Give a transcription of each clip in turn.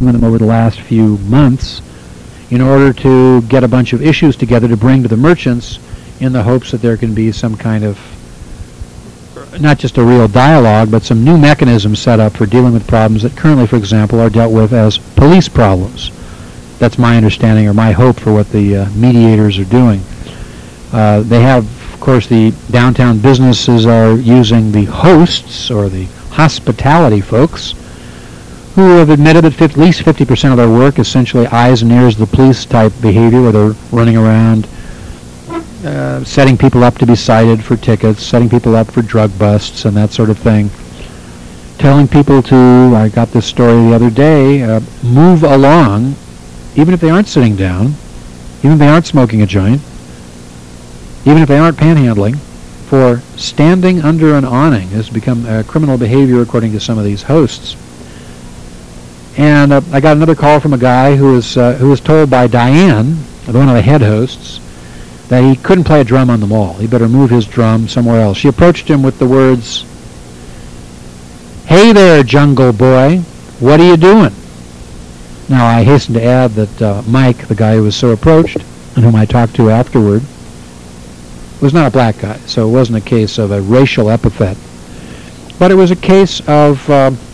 with them over the last few months in order to get a bunch of issues together to bring to the merchants in the hopes that there can be some kind of, not just a real dialogue, but some new mechanisms set up for dealing with problems that currently, for example, are dealt with as police problems. That's my understanding or my hope for what the mediators are doing. They have, of course, the downtown businesses are using the hosts or the hospitality folks who have admitted that at least 50% of their work is essentially eyes and ears of the police type behavior, where they're running around setting people up to be cited for tickets, setting people up for drug busts and that sort of thing, telling people to, I got this story the other day, move along, even if they aren't sitting down, even if they aren't smoking a joint, even if they aren't panhandling, for standing under an awning has become criminal behavior according to some of these hosts. And I got another call from a guy who was told by Diane, one of the head hosts, that he couldn't play a drum on the mall. He better move his drum somewhere else. She approached him with the words, "Hey there, Jungle Boy, what are you doing?" Now, I hasten to add that Mike, the guy who was so approached, and whom I talked to afterward, was not a black guy, so it wasn't a case of a racial epithet. But it was a case of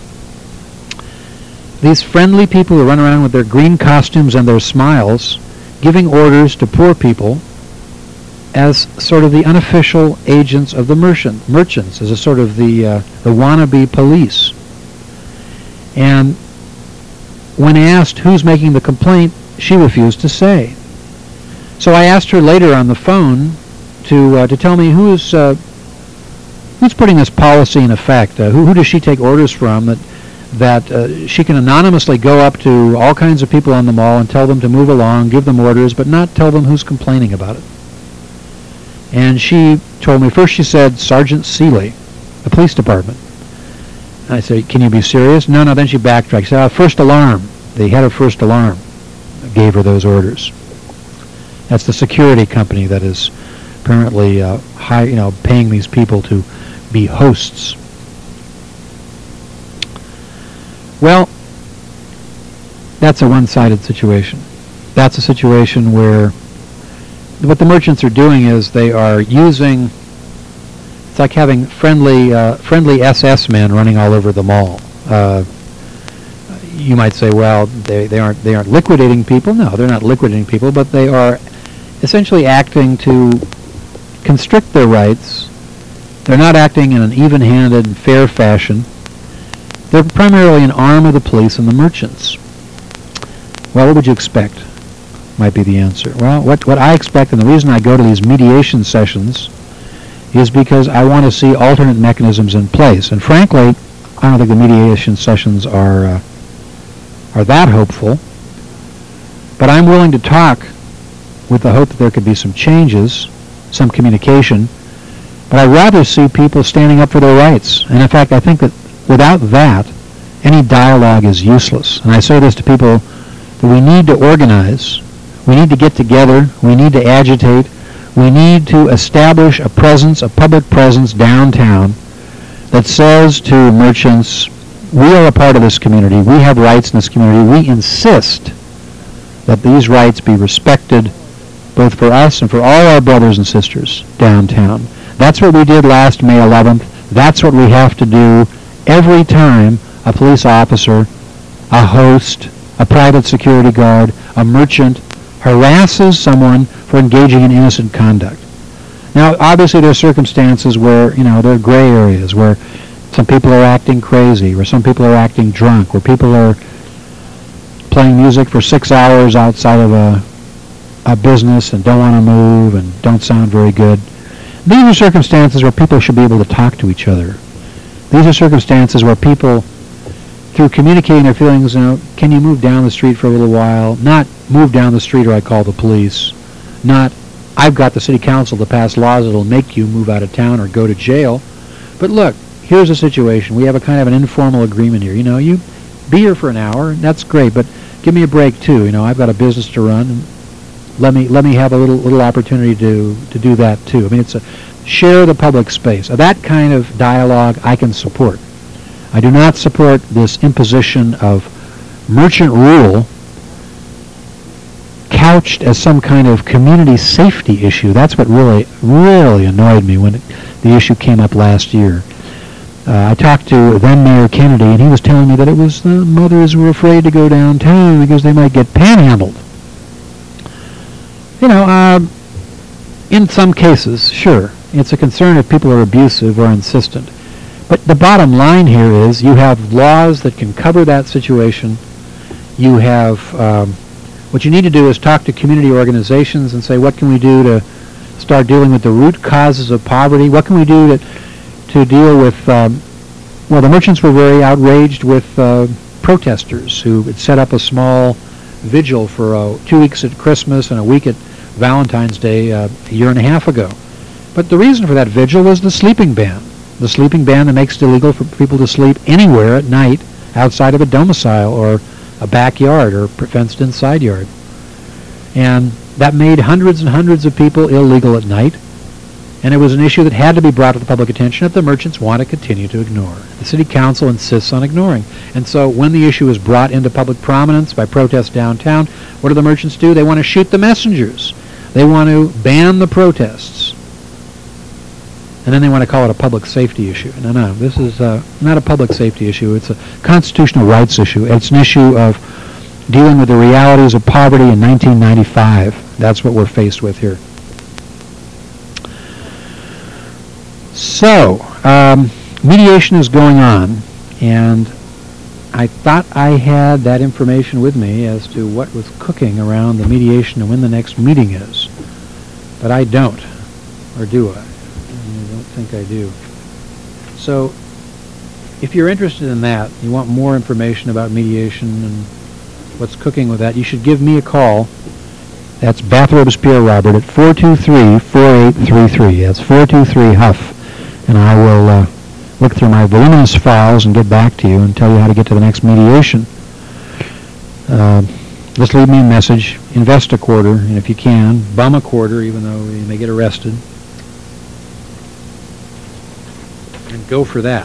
these friendly people who run around with their green costumes and their smiles, giving orders to poor people as sort of the unofficial agents of the merchants, as a sort of the wannabe police. And when asked who's making the complaint, she refused to say. So I asked her later on the phone to tell me who's putting this policy in effect. Who does she take orders from that she can anonymously go up to all kinds of people on the mall and tell them to move along, give them orders, but not tell them who's complaining about it. And she told me, first she said, Sergeant Seeley, the police department. And I said, can you be serious? No, then she backtracked. She said, First Alarm, the head of First Alarm gave her those orders. That's the security company that is apparently paying these people to be hosts. Well, that's a one-sided situation. That's a situation where what the merchants are doing is they are using, it's like having friendly SS men running all over the mall. You might say, well, they aren't liquidating people. No, they're not liquidating people, but they are essentially acting to constrict their rights. They're not acting in an even-handed and fair fashion. They're primarily an arm of the police and the merchants. Well, what would you expect? Might be the answer. Well, what I expect, and the reason I go to these mediation sessions, is because I want to see alternate mechanisms in place. And frankly, I don't think the mediation sessions are that hopeful. But I'm willing to talk with the hope that there could be some changes, some communication. But I'd rather see people standing up for their rights. And in fact, I think that without that, any dialogue is useless. And I say this to people, that we need to organize. We need to get together. We need to agitate. We need to establish a presence, a public presence downtown that says to merchants, we are a part of this community. We have rights in this community. We insist that these rights be respected both for us and for all our brothers and sisters downtown. That's what we did last May 11th. That's what we have to do every time a police officer, a host, a private security guard, a merchant harasses someone for engaging in innocent conduct. Now, obviously there are circumstances where, there are gray areas, where some people are acting crazy, where some people are acting drunk, where people are playing music for 6 hours outside of a business and don't want to move and don't sound very good. These are circumstances where people should be able to talk to each other. These are circumstances where people, through communicating their feelings, can you move down the street for a little while? Not move down the street or I call the police. Not, I've got the city council to pass laws that will make you move out of town or go to jail. But look, here's a situation. We have a kind of an informal agreement here. You be here for an hour, and that's great, but give me a break too. I've got a business to run, and let me have a little opportunity to do that too. I mean, it's a share the public space. That kind of dialogue I can support. I do not support this imposition of merchant rule couched as some kind of community safety issue. That's what really annoyed me when the issue came up last year. I talked to then Mayor Kennedy, and he was telling me that it was the mothers were afraid to go downtown because they might get panhandled. You know, in some cases, sure, it's a concern if people are abusive or insistent. But the bottom line here is you have laws that can cover that situation. You have, what you need to do is talk to community organizations and say, what can we do to start dealing with the root causes of poverty? What can we do to deal with, well, the merchants were very outraged with protesters who had set up a small vigil for 2 weeks at Christmas and a week at Valentine's Day a year and a half ago. But the reason for that vigil was the sleeping ban. The sleeping ban that makes it illegal for people to sleep anywhere at night outside of a domicile or a backyard or fenced-in side yard. And that made hundreds and hundreds of people illegal at night. And it was an issue that had to be brought to the public attention that the merchants want to continue to ignore. The city council insists on ignoring. And so when the issue is brought into public prominence by protests downtown, what do the merchants do? They want to shoot the messengers. They want to ban the protests. And then they want to call it a public safety issue. No, this is not a public safety issue. It's a constitutional rights issue. It's an issue of dealing with the realities of poverty in 1995. That's what we're faced with here. So, mediation is going on, and I thought I had that information with me as to what was cooking around the mediation and when the next meeting is. But I don't, or do I? I don't think I do. So, if you're interested in that, you want more information about mediation and what's cooking with that, you should give me a call. That's Bathrobes Pierre Robert at 423-4833. That's 423-HUFF. And I will look through my voluminous files and get back to you and tell you how to get to the next mediation. Just leave me a message. Invest a quarter, and if you can, bum a quarter, even though you may get arrested. And go for that.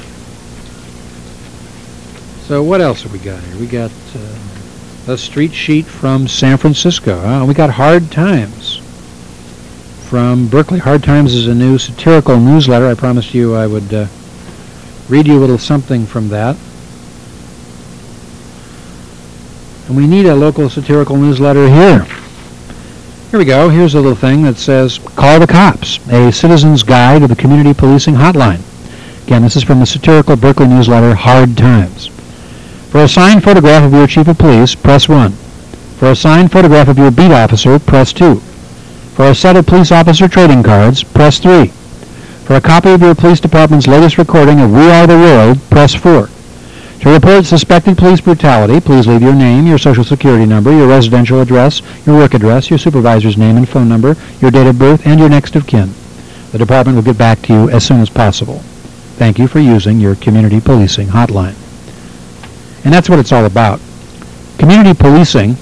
So what else have we got here? We got a street sheet from San Francisco. We got Hard Times from Berkeley. Hard Times is a new satirical newsletter. I promised you I would read you a little something from that. And we need a local satirical newsletter here. Here we go. Here's a little thing that says, Call the Cops, a citizen's guide to the community policing hotline. Again, this is from the satirical Berkeley newsletter, Hard Times. For a signed photograph of your chief of police, press 1. For a signed photograph of your beat officer, press 2. For a set of police officer trading cards, press 3. For a copy of your police department's latest recording of We Are the World, press 4. To report suspected police brutality, please leave your name, your social security number, your residential address, your work address, your supervisor's name and phone number, your date of birth, and your next of kin. The department will get back to you as soon as possible. Thank you for using your community policing hotline. And that's what it's all about. Community policing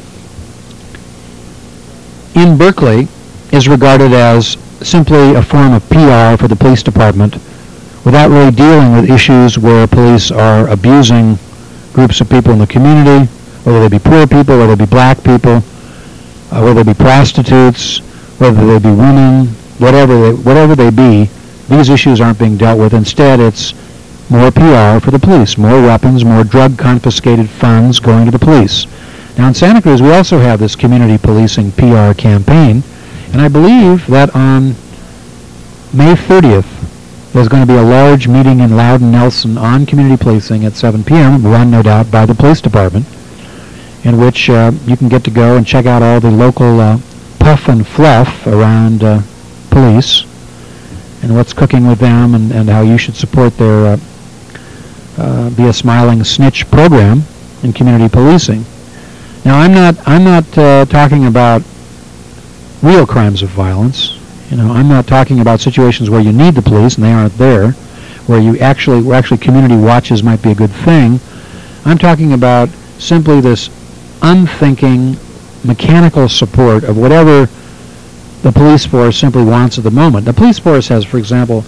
in Berkeley is regarded as simply a form of PR for the police department without really dealing with issues where police are abusing groups of people in the community, whether they be poor people, whether they be black people, whether they be prostitutes, whether they be women, whatever they be, these issues aren't being dealt with. Instead, it's more PR for the police, more weapons, more drug-confiscated funds going to the police. Now, in Santa Cruz, we also have this community policing PR campaign, and I believe that on May 30th, there's going to be a large meeting in Loudon Nelson on community policing at 7 p.m., run, no doubt, by the police department, in which you can get to go and check out all the local puff and fluff around police and what's cooking with them and how you should support their Be a Smiling Snitch program in community policing. Now, I'm not talking about real crimes of violence. You know, I'm not talking about situations where you need the police and they aren't there, where actually community watches might be a good thing. I'm talking about simply this unthinking, mechanical support of whatever the police force simply wants at the moment. The police force has, for example,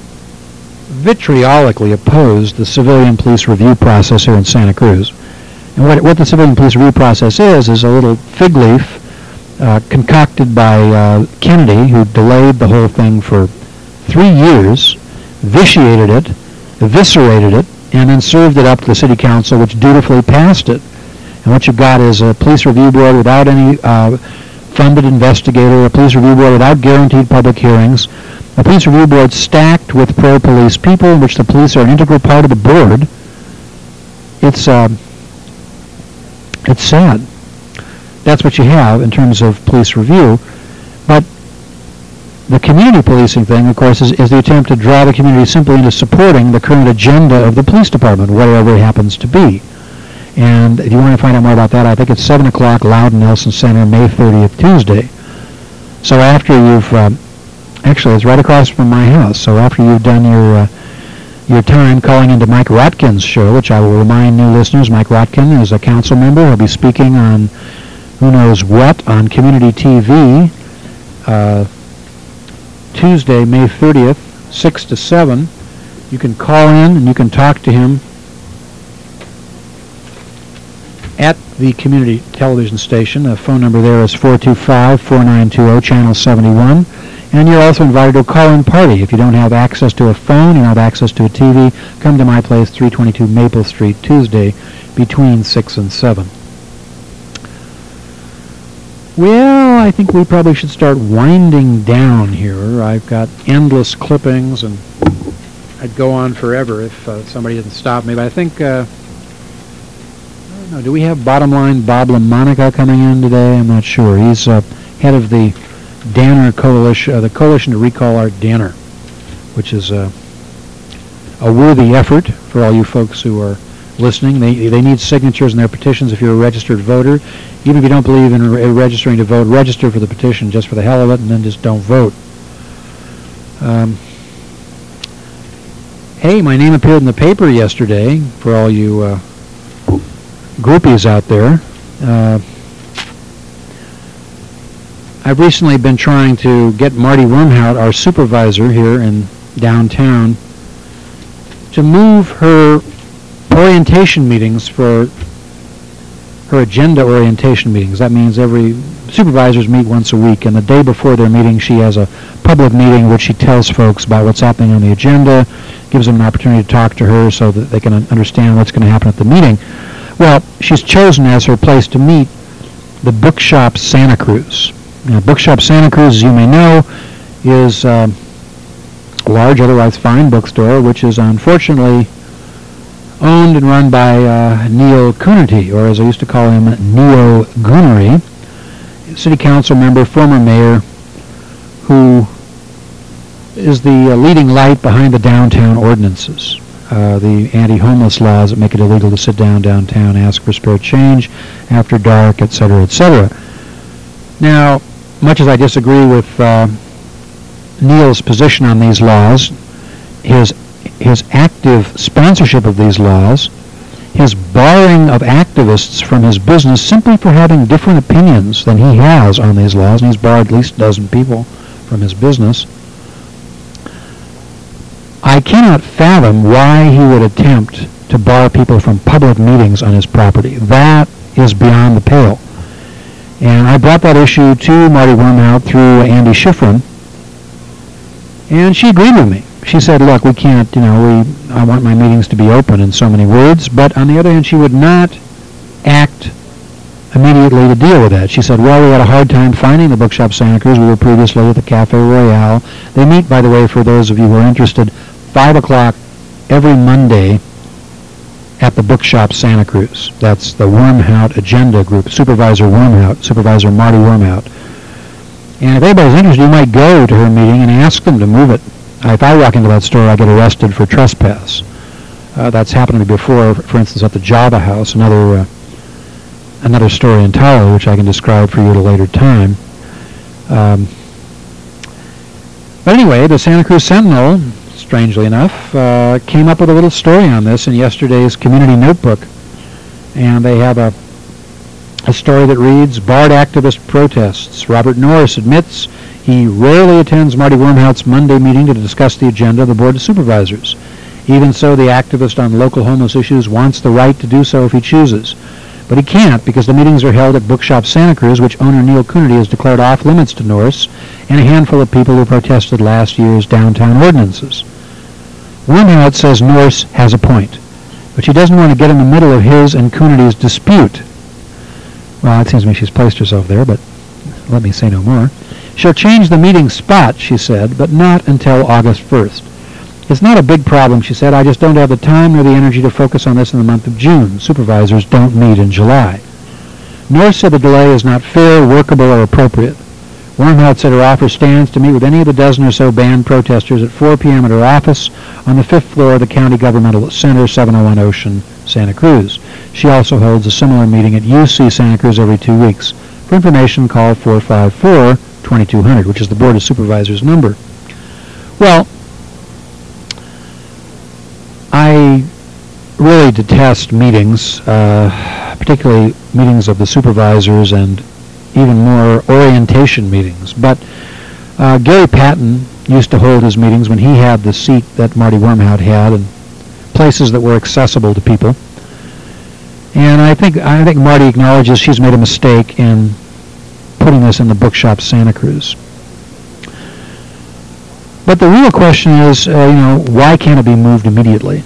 vitriolically opposed the civilian police review process here in Santa Cruz. And what the civilian police review process is a little fig leaf concocted by Kennedy, who delayed the whole thing for 3 years, vitiated it, eviscerated it, and then served it up to the city council, which dutifully passed it. And what you've got is a police review board without any funded investigator, a police review board without guaranteed public hearings, a police review board stacked with pro-police people in which the police are an integral part of the board. It's sad. That's what you have in terms of police review. But the community policing thing, of course, is the attempt to draw the community simply into supporting the current agenda of the police department, whatever it happens to be. And if you want to find out more about that, I think it's 7 o'clock, Loudon Nelson Center, May 30th, Tuesday. So after you've, actually it's right across from my house, so after you've done your time calling into Mike Rotkin's show, which I will remind new listeners, Mike Rotkin is a council member. He'll be speaking on who knows what on community TV Tuesday, May 30th, 6 to 7. You can call in and you can talk to him at the community television station. The phone number there is 425-4920, channel 71. And you're also invited to a call-in party. If you don't have access to a phone, you don't have access to a TV, come to my place, 322 Maple Street, Tuesday, between 6 and 7. Well, I think we probably should start winding down here. I've got endless clippings, and I'd go on forever if somebody didn't stop me. But I think, I don't know, do we have Bottom Line Bob LaMonica coming in today? I'm not sure. He's head of the Danner Coalition, the Coalition to Recall Art Danner, which is a worthy effort for all you folks who are listening. They need signatures in their petitions if you're a registered voter. Even if you don't believe in registering to vote, register for the petition just for the hell of it, and then just don't vote. Hey, my name appeared in the paper yesterday for all you groupies out there. I've recently been trying to get Marty Wormhout, our supervisor here in downtown, to move her orientation meetings for her agenda orientation meetings. That means every supervisors meet once a week, and the day before their meeting she has a public meeting which she tells folks about what's happening on the agenda, gives them an opportunity to talk to her so that they can understand what's going to happen at the meeting. Well, she's chosen as her place to meet the Bookshop Santa Cruz. Now, Bookshop Santa Cruz, as you may know, is a large, otherwise fine bookstore, which is unfortunately owned and run by Neil Coonerty, or as I used to call him, Neo Goonery, city council member, former mayor, who is the leading light behind the downtown ordinances, the anti-homeless laws that make it illegal to sit down downtown, ask for spare change after dark, etc., etc. Now, much as I disagree with Neil's position on these laws, his active sponsorship of these laws, his barring of activists from his business simply for having different opinions than he has on these laws, and he's barred at least a dozen people from his business, I cannot fathom why he would attempt to bar people from public meetings on his property. That is beyond the pale. And I brought that issue to Marty Wormhout through Andy Schifrin, and she agreed with me. She said, look, we can't, I want my meetings to be open in so many words, but on the other hand, she would not act immediately to deal with that. She said, well, we had a hard time finding the Bookshop Santa Cruz. We were previously at the Cafe Royale. They meet, by the way, for those of you who are interested, 5 o'clock every Monday at the Bookshop Santa Cruz. That's the Wormhout Agenda Group, Supervisor Wormhout, Supervisor Marty Wormhout. And if anybody's interested, you might go to her meeting and ask them to move it. If I walk into that store, I get arrested for trespass. That's happened to me before, for instance, at the Java House, another story entirely, which I can describe for you at a later time. But anyway, the Santa Cruz Sentinel, strangely enough, came up with a little story on this in yesterday's Community Notebook. And they have a story that reads, Barred Activist Protests. Robert Norris admits he rarely attends Marty Wormhout's Monday meeting to discuss the agenda of the Board of Supervisors. Even so, the activist on local homeless issues wants the right to do so if he chooses. But he can't because the meetings are held at Bookshop Santa Cruz, which owner Neil Coonerty has declared off limits to Norris and a handful of people who protested last year's downtown ordinances. Wormhout says Norris has a point, but she doesn't want to get in the middle of his and Coonerty's dispute. Well, it seems to me she's placed herself there, but let me say no more. She'll change the meeting spot, she said, but not until August 1st. It's not a big problem, she said. I just don't have the time nor the energy to focus on this in the month of June. Supervisors don't meet in July. Norris said the delay is not fair, workable, or appropriate. Wormhout said her offer stands to meet with any of the dozen or so banned protesters at 4 p.m. at her office on the 5th floor of the County Governmental Center, 701 Ocean, Santa Cruz. She also holds a similar meeting at UC Santa Cruz every 2 weeks. For information, call 454-2200, which is the Board of Supervisors number. Well, I really detest meetings, particularly meetings of the supervisors and even more orientation meetings. But Gary Patton used to hold his meetings when he had the seat that Marty Wormhout had and places that were accessible to people. And I think Marty acknowledges she's made a mistake in putting this in the Bookshop Santa Cruz. But the real question is, why can't it be moved immediately?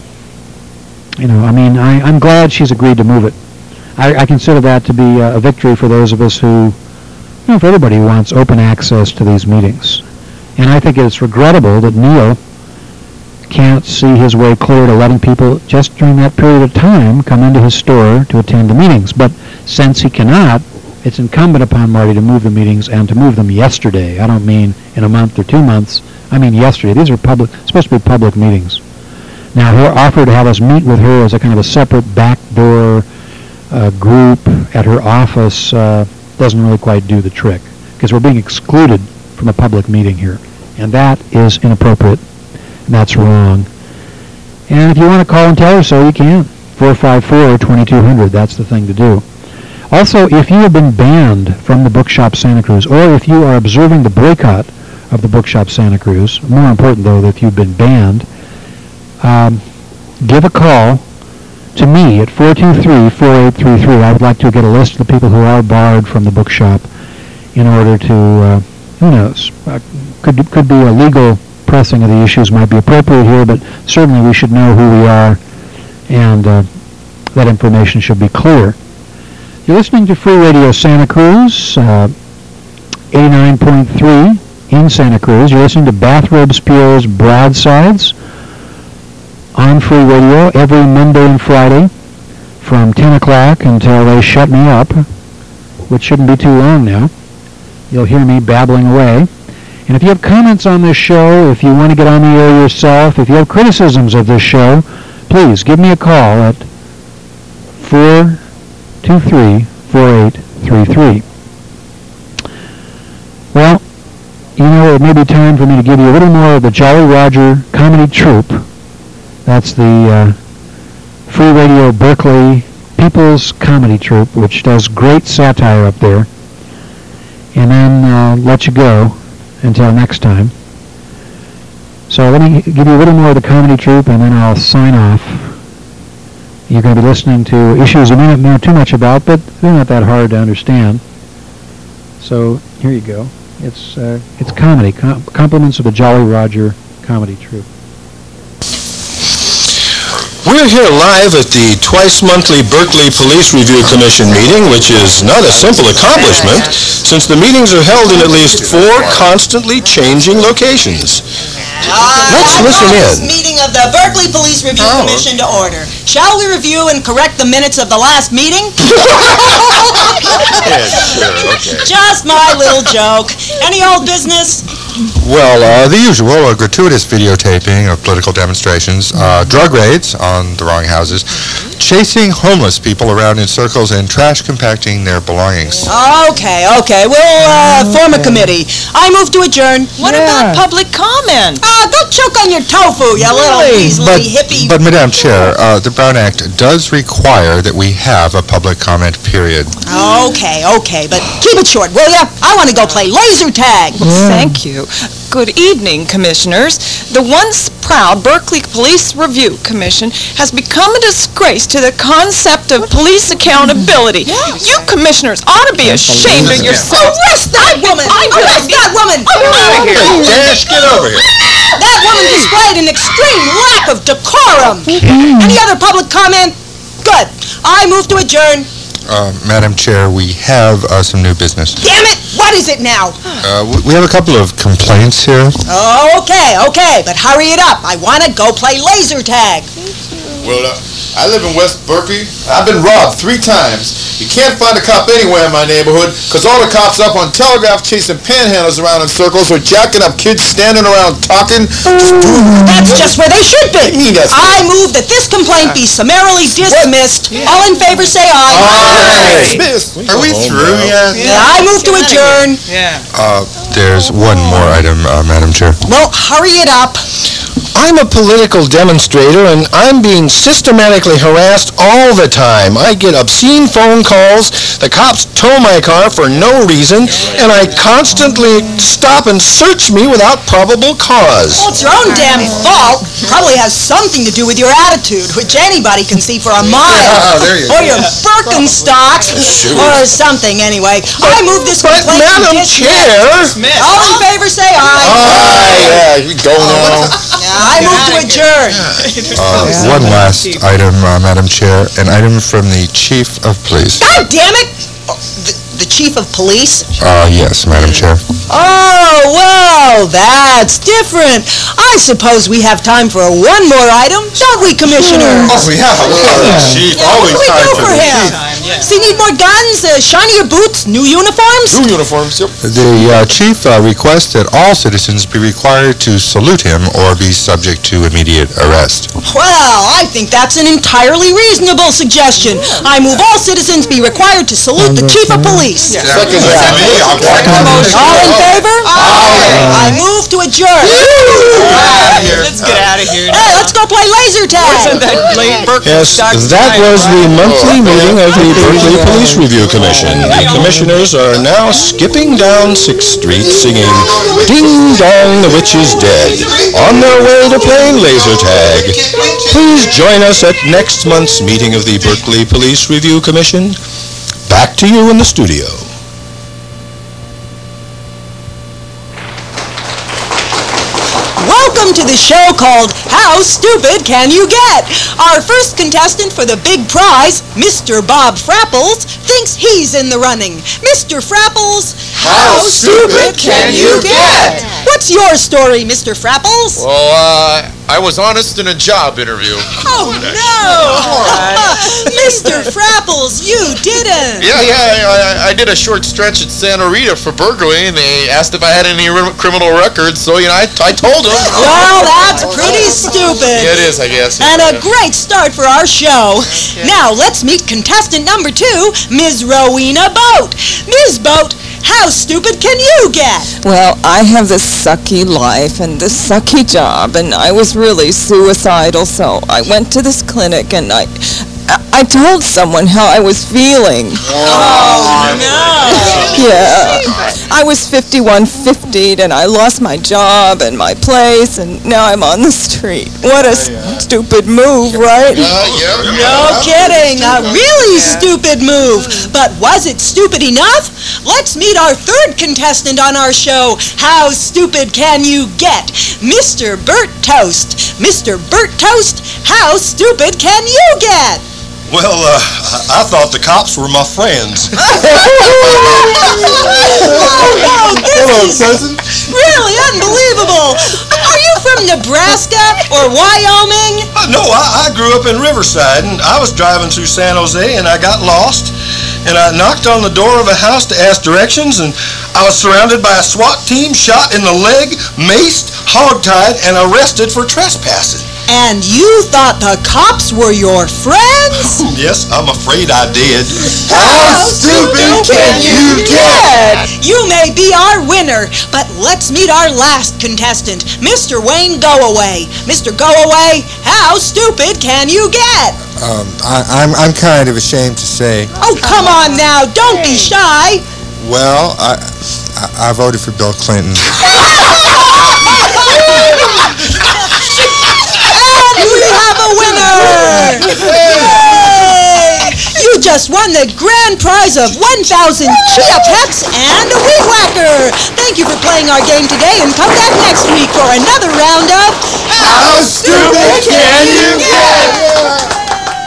I'm glad she's agreed to move it. I consider that to be a victory for those of us who, for everybody who wants open access to these meetings. And I think it's regrettable that Neil can't see his way clear to letting people just during that period of time come into his store to attend the meetings. But since he cannot, it's incumbent upon Marty to move the meetings and to move them yesterday. I don't mean in a month or 2 months. I mean yesterday. These are supposed to be public meetings. Now, her offer to have us meet with her as a kind of a separate backdoor group at her office doesn't really quite do the trick, because we're being excluded from a public meeting here, and that is inappropriate. That's wrong. And if you want to call and tell her so, you can. 454-2200, that's the thing to do. Also, if you have been banned from the Bookshop Santa Cruz, or if you are observing the boycott of the Bookshop Santa Cruz, more important, though, that if you've been banned, give a call to me at 423-4833. I would like to get a list of the people who are barred from the bookshop in order to, who knows, could be a legal pressing of the issues might be appropriate here, but certainly we should know who we are, and that information should be clear. You're listening to Free Radio Santa Cruz, 89.3 in Santa Cruz. You're listening to Bathrobes Pierre's Broadsides on Free Radio every Monday and Friday from 10 o'clock until they shut me up, which shouldn't be too long now. You'll hear me babbling away. And if you have comments on this show, if you want to get on the air yourself, if you have criticisms of this show, please give me a call at 423-4833. Well, it may be time for me to give you a little more of the Jolly Roger Comedy Troupe. That's the Free Radio Berkeley People's Comedy Troupe, which does great satire up there. And then I'll let you go until next time. So let me give you a little more of the comedy troupe, and then I'll sign off. You're going to be listening to issues you may not know too much about, but they're not that hard to understand. So here you go. It's comedy, compliments of the Jolly Roger Comedy Troupe. We're here live at the twice-monthly Berkeley Police Review Commission meeting, which is not a simple accomplishment, since the meetings are held in at least 4 constantly changing locations. Let's listen in. Meeting of the Berkeley Police Review Commission to order. Shall we review and correct the minutes of the last meeting? Yeah, sure, okay. Just my little joke. Any old business? Well, the usual, gratuitous videotaping of political demonstrations, drug raids on the wrong houses, chasing homeless people around in circles, and trash compacting their belongings. Okay. We'll form a committee. I move to adjourn. What about public comment? Don't choke on your tofu, you little weaselly hippie. But, Madam Chair, the Brown Act does require that we have a public comment period. Okay, but keep it short, will ya? I want to go play laser tag. Thank you. Good evening, Commissioners. The once proud Berkeley Police Review Commission has become a disgrace to to the concept of police accountability. You commissioners ought to be ashamed of yourselves. Arrest that woman! Arrest that woman! Dash, get over here. That woman displayed an extreme lack of decorum. Any other public comment? Good. I move to adjourn. Madam Chair, we have some new business. Damn it! What is it now? We have a couple of complaints here. Okay, but hurry it up. I want to go play laser tag. Well, I live in West Berkeley. I've been robbed 3 times. You can't find a cop anywhere in my neighborhood because all the cops up on Telegraph chasing panhandlers around in circles or jacking up kids standing around talking. That's just where they should be. mean that's- I move that this complaint be summarily dismissed. All in favor say aye. Are we through yet? I move to adjourn. There's one more item, Madam Chair. Well, hurry it up. I'm a political demonstrator, and I'm being systematically harassed all the time. I get obscene phone calls, the cops tow my car for no reason, and I constantly stop and search me without probable cause. Well, it's your own damn fault. Probably has something to do with your attitude, which anybody can see for a mile. There you Or go. your Birkenstocks, or something, anyway. I move this But, complaint be Madam dismissed. Chair... All in favor say aye. Yeah, you go now. I move to adjourn. One last item, Madam Chair, an item from the Chief of Police. God damn it! Oh, the chief of police? Yes, Madam Chair. Oh, well, that's different. I suppose we have time for one more item, don't we, Commissioner? Oh, yeah. Chief, Yeah, what always do we time do for for the him? Does he need more guns, shinier boots, new uniforms? New uniforms, yep. The Chief requests that all citizens be required to salute him or be subject to immediate arrest. Well, I think that's an entirely reasonable suggestion. I move all citizens be required to salute the chief of police. Second, that's me. All in favor? Aye. I move to adjourn. Let's get out of here. Hey, let's go play laser tag. Yes, that was the monthly meeting of the Berkeley Police Review Commission. The commissioners are now skipping down 6th Street singing Ding Dong, the Witch is Dead, on their way to playing laser tag. Please join us at next month's meeting of the Berkeley Police Review Commission. Back to you in the studio. Welcome to the show called How Stupid Can You Get? Our first contestant for the big prize, Mr. Bob Frapples, thinks he's in the running. Mr. Frapples, How stupid can you get? What's your story, Mr. Frapples? Well, I was honest in a job interview. Oh, no! Mr. Frapples, you didn't! Yeah, I did a short stretch at Santa Rita for burglary, and they asked if I had any criminal records, so, I told them. Well, that's pretty stupid. Yeah, it is, I guess. And a great start for our show. Now, let's meet contestant number 2, Ms. Rowena Boat. Ms. Boat, how stupid can you get? Well, I have this sucky life and this sucky job, and I was really suicidal, so I went to this clinic and I told someone how I was feeling. Oh, no. Yeah. I was 51-50'd and I lost my job and my place, and now I'm on the street. What a stupid move, right? No kidding. A really stupid move. But was it stupid enough? Let's meet our third contestant on our show. How stupid can you get? Mr. Bert Toast. Mr. Bert Toast, how stupid can you get? Well, I thought the cops were my friends. Oh, this is really unbelievable. Are you from Nebraska or Wyoming? No, I grew up in Riverside, and I was driving through San Jose, and I got lost, and I knocked on the door of a house to ask directions, and I was surrounded by a SWAT team, shot in the leg, maced, hogtied, and arrested for trespassing. And you thought the cops were your friends? Yes, I'm afraid I did. How stupid can you get? You may be our winner, but let's meet our last contestant, Mr. Wayne Go-Away. Mr. Go-Away, how stupid can you get? I'm kind of ashamed to say. Oh, come on now, don't be shy. Well, I voted for Bill Clinton. And we have a winner! Yay! just won the grand prize of 1,000 Chia Pets and a Weed Whacker. Thank you for playing our game today, and come back next week for another round of